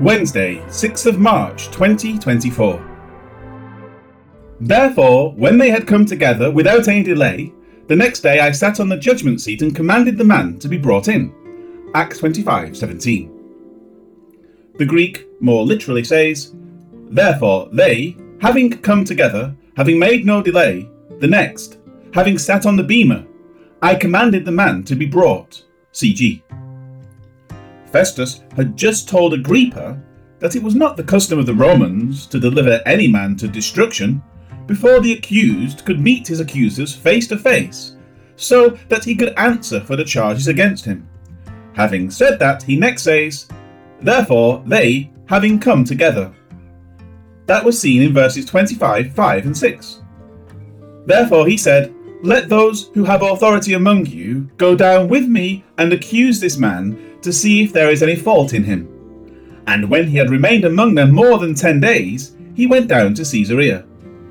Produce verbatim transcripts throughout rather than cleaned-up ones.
Wednesday, sixth of March, twenty twenty-four. Therefore, when they had come together without any delay, the next day I sat on the judgment seat and commanded the man to be brought in. Acts twenty-five seventeen. The Greek more literally says, therefore they, having come together, having made no delay, the next, having sat on the bema, I commanded the man to be brought. C G. Festus had just told Agrippa that it was not the custom of the Romans to deliver any man to destruction before the accused could meet his accusers face to face, so that he could answer for the charges against him. Having said that, he next says, therefore they, having come together. That was seen in verses twenty-five, five and six. Therefore he said, let those who have authority among you go down with me and accuse this man to see if there is any fault in him. And when he had remained among them more than ten days, he went down to Caesarea.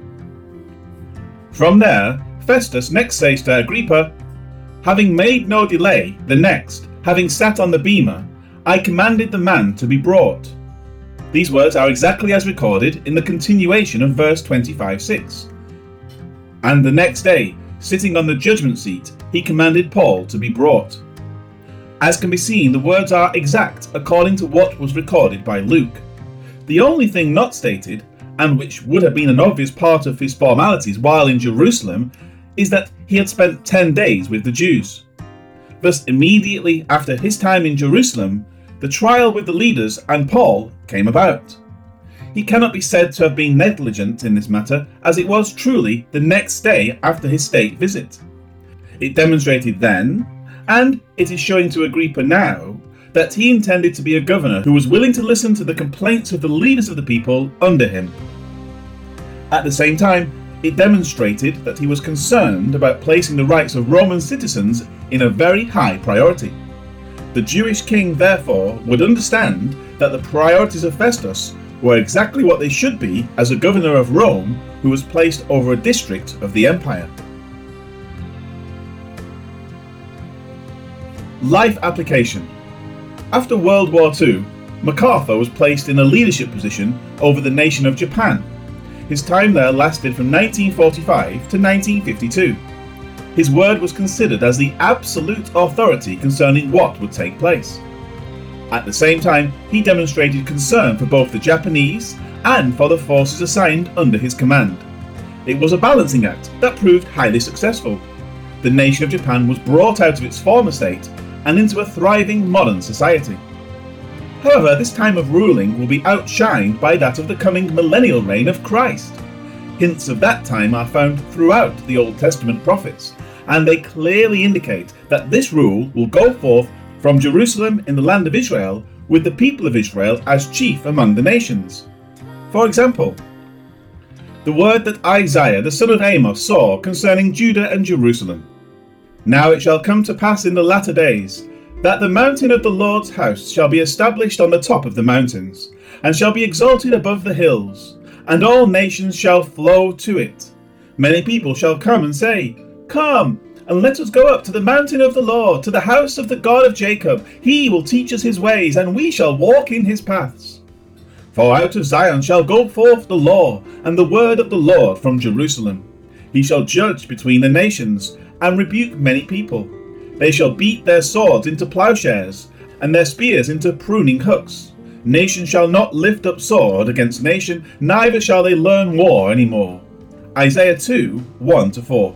From there, Festus next says to Agrippa, having made no delay, the next, having sat on the bema, I commanded the man to be brought. These words are exactly as recorded in the continuation of verse twenty-five six. And the next day, sitting on the judgment seat, he commanded Paul to be brought. As can be seen, the words are exact according to what was recorded by Luke. The only thing not stated, and which would have been an obvious part of his formalities while in Jerusalem, is that he had spent ten days with the Jews. Thus, immediately after his time in Jerusalem, the trial with the leaders and Paul came about. He cannot be said to have been negligent in this matter, as it was truly the next day after his state visit. It demonstrated then, and it is showing to Agrippa now, that he intended to be a governor who was willing to listen to the complaints of the leaders of the people under him. At the same time, it demonstrated that he was concerned about placing the rights of Roman citizens in a very high priority. The Jewish king, therefore, would understand that the priorities of Festus were exactly what they should be as a governor of Rome who was placed over a district of the empire. Life application. After World War Two, MacArthur was placed in a leadership position over the nation of Japan. His time there lasted from nineteen forty-five to nineteen fifty-two. His word was considered as the absolute authority concerning what would take place. At the same time, he demonstrated concern for both the Japanese and for the forces assigned under his command. It was a balancing act that proved highly successful. The nation of Japan was brought out of its former state and into a thriving modern society. However, this time of ruling will be outshined by that of the coming millennial reign of Christ. Hints of that time are found throughout the Old Testament prophets, and they clearly indicate that this rule will go forth from Jerusalem in the land of Israel, with the people of Israel as chief among the nations. For example, the word that Isaiah the son of Amos saw concerning Judah and Jerusalem. Now it shall come to pass in the latter days, that the mountain of the Lord's house shall be established on the top of the mountains, and shall be exalted above the hills, and all nations shall flow to it. Many people shall come and say, come, and let us go up to the mountain of the Lord, to the house of the God of Jacob. He will teach us his ways, and we shall walk in his paths. For out of Zion shall go forth the law, and the word of the Lord from Jerusalem. He shall judge between the nations, and rebuke many people. They shall beat their swords into plowshares, and their spears into pruning hooks. Nation shall not lift up sword against nation, neither shall they learn war any more. Isaiah two, one to four.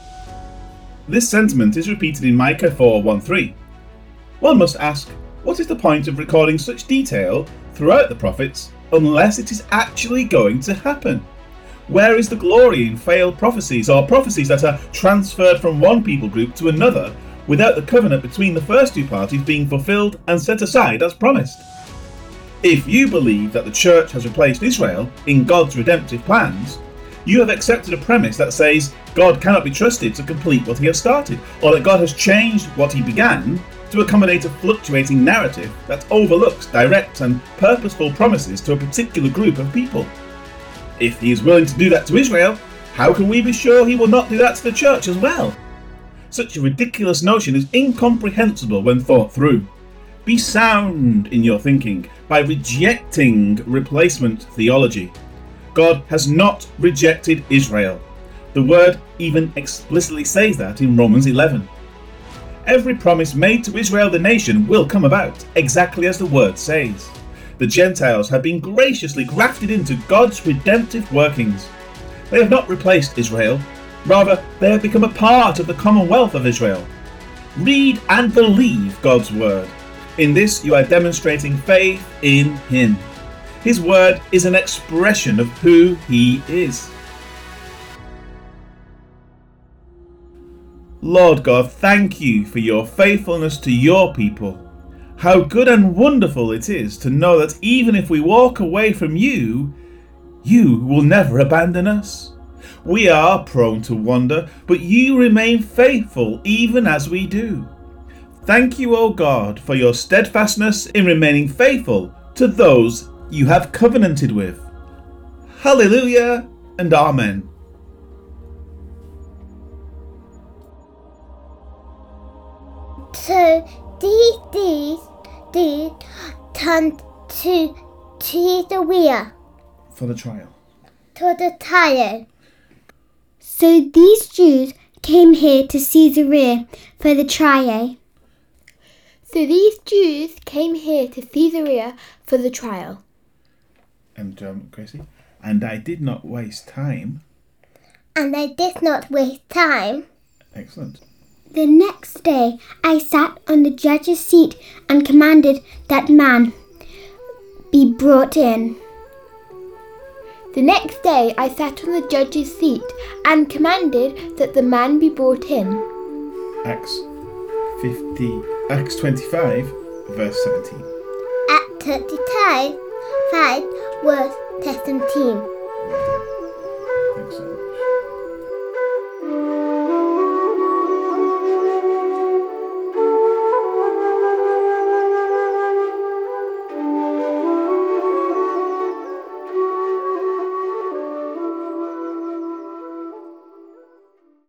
This sentiment is repeated in Micah four, one to three. One must ask, what is the point of recording such detail throughout the prophets unless it is actually going to happen? Where is the glory in failed prophecies, or prophecies that are transferred from one people group to another without the covenant between the first two parties being fulfilled and set aside as promised? If you believe that the church has replaced Israel in God's redemptive plans, you have accepted a premise that says God cannot be trusted to complete what he has started, or that God has changed what he began to accommodate a fluctuating narrative that overlooks direct and purposeful promises to a particular group of people. If he is willing to do that to Israel, how can we be sure he will not do that to the church as well? Such a ridiculous notion is incomprehensible when thought through. Be sound in your thinking by rejecting replacement theology. God has not rejected Israel. The word even explicitly says that in Romans eleven. Every promise made to Israel the nation will come about, exactly as the word says. The Gentiles have been graciously grafted into God's redemptive workings. They have not replaced Israel. Rather, they have become a part of the commonwealth of Israel. Read and believe God's word. In this, you are demonstrating faith in Him. His word is an expression of who He is. Lord God, thank you for your faithfulness to your people. How good and wonderful it is to know that even if we walk away from you, you will never abandon us. We are prone to wander, but you remain faithful even as we do. Thank you, O God, for your steadfastness in remaining faithful to those you have covenanted with. Hallelujah and Amen. So these Jews did turn to Caesarea For the trial. to the trial. So these Jews came here to Caesarea for the trial. So these Jews came here to Caesarea for the trial. And um, Gracie? And I did not waste time. And I did not waste time. Excellent. The next day I sat on the judge's seat and commanded that man be brought in. The next day I sat on the judge's seat and commanded that the man be brought in. Acts fifty, Acts twenty-five, verse seventeen. At thirty-five, verse seventeen. Excellent.